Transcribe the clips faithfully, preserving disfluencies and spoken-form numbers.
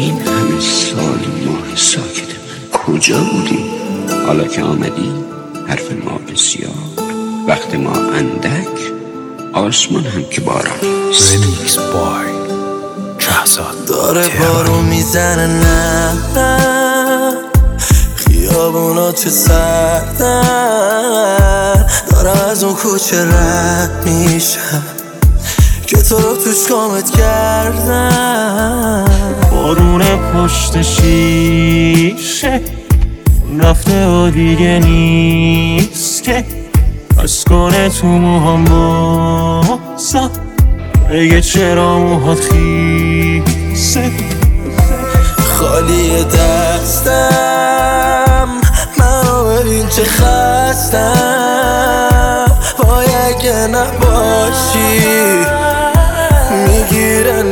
این همه سال ماه ساکته کجا بودی؟ حالا که آمدی حرف ما بسیار، وقت ما اندک، آسمان هم که باران است. رمیکس بای شهزاد داره بارو میزنه نه نه، خیابونا چه سردن، دارم از اون کوچه رد میشم که تو رو توش کامت کردم. بارون پشت شیشه رفته و دیگه نیست که از کنه تو موهام بازم بگه چرا موهات خیسه. خالی دستم منو ببین چه خستم، وای اگه نباشی میگیره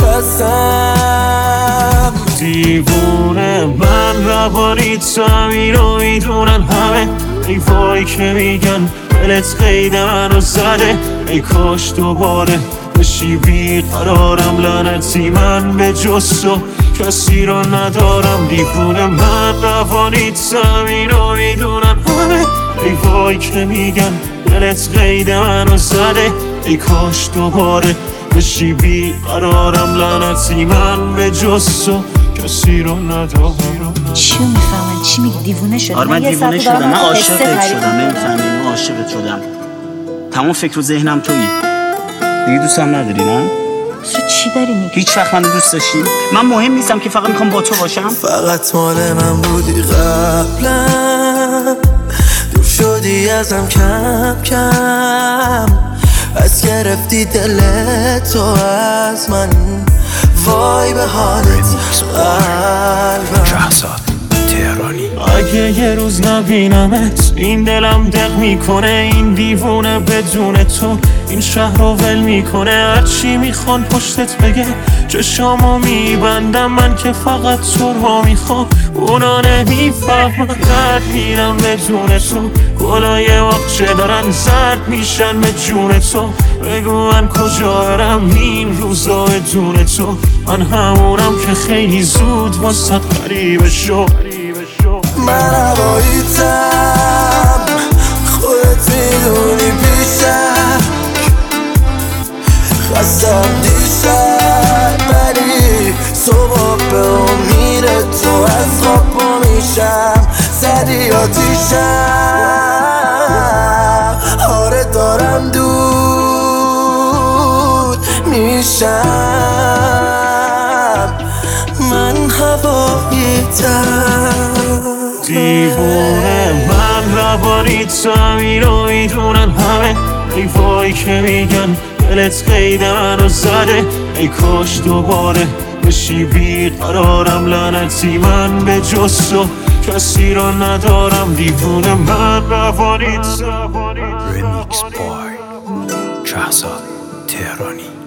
نفسم. دیوونه من روانی تو اینو میدونن همه، ای وای که میگن دلت قید منو زده، ای کاش دوباره بشی بیقرارم. لعنتی من به جز تو کسی رو ندارم. دیوونه من روانی تو اینو میدونن همه، ای وای که میگن دلت قید منو زده، ای کاش دوباره بشی بیقرارم. لعنتی من به جز تو کسی رو ندارم. چی میفهمن؟ چی میگی؟ دیوونه شدم؟ آره من دیوونه شدم، من عاشقت شدم، نمیفهمی؟ من عاشقت شدم، تمام فکر و ذهنم تویی. دیگه دوستم نداری نه؟ تو چی داری میگی؟ هیچ وقت منو دوست داشتی؟ من مهم نیستم که، فقط میخوام با تو باشم. فقط مال من بودی قبلا، دور شدی ازم کم کم، از گرفتی دلتو از من، وای به حالت قلبم. شهزاد تهرانی. اگه یه روز نبینمت این دلم دق میکنه، این دیوونه بدون تو این شهر رو ول میکنه. هرچی میخوان پشتت بگه چشامو میبندم، من که فقط تو رو میخوام. اونا نمیفهمن درد میرم بدون تو، گلای وقت دارن زرد میشن به جون تو. بگو من کجا برم این روزا بدون تو، من همونم که خیلی زود واسه غریبه شو. من هواییتم خودت میدونی پیشم، خستم دیشب ولی صبح به امید تو از خواب پا میشم. زدی آتیشم، آره دارم دود میشم، من هواییتم. دیوونه من روانی تو اینو میدونن همه، ای وای که میگن دلت قید منو زده، ای کاش دوباره بشی بیقرارم. لعنتی من به جز تو کسی رو ندارم. دیوونه من روانی تو. رمیکس بای شهزاد تهرانی.